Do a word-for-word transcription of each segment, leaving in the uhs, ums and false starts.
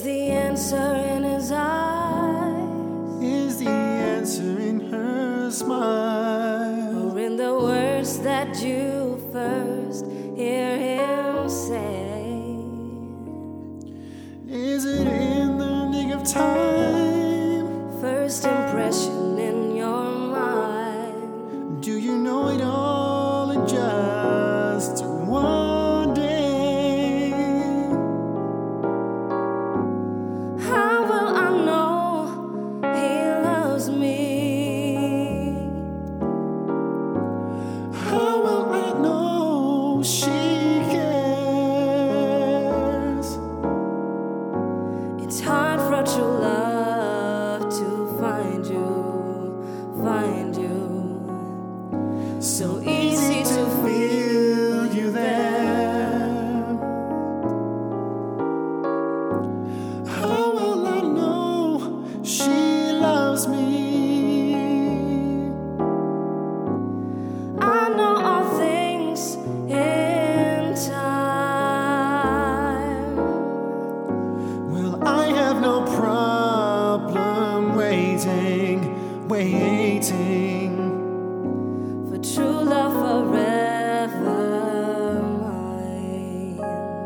the answer in his eyes? Is the answer in her smile? Or in the words that you first hear him say? Is it in the nick of time? First impression in your mind? Do you know it all in just one day? How will I know he loves me? How will I know she cares? It's hard for true love to find you, find you. So easy to feel you there. How will I know she loves me? I know all things in time. Well, I have no problem waiting, waiting. For true love forever mine.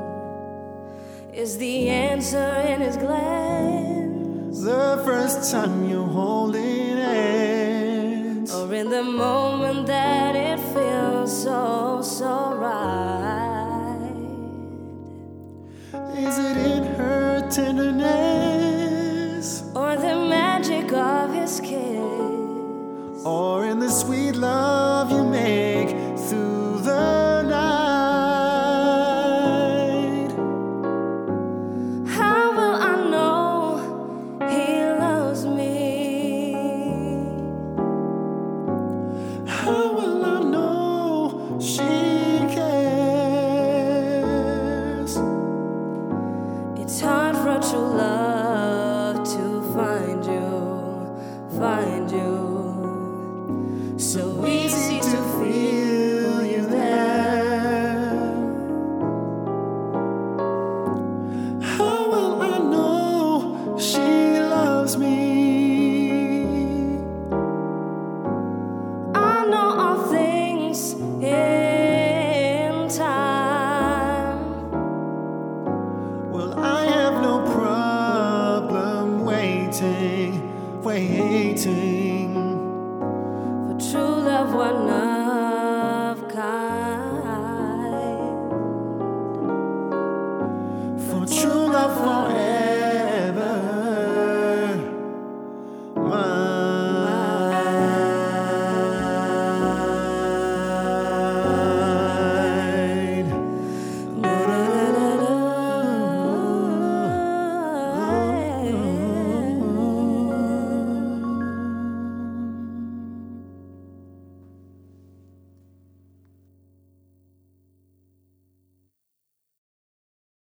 Is the answer in his glance? The first time you're holding hands, Or in the moment that it feels so, so right? is it in her tenderness? Or the magic of his kiss? Or in the sweet love you make through the night? How will I know he loves me? How will I know she cares? It's hard for true love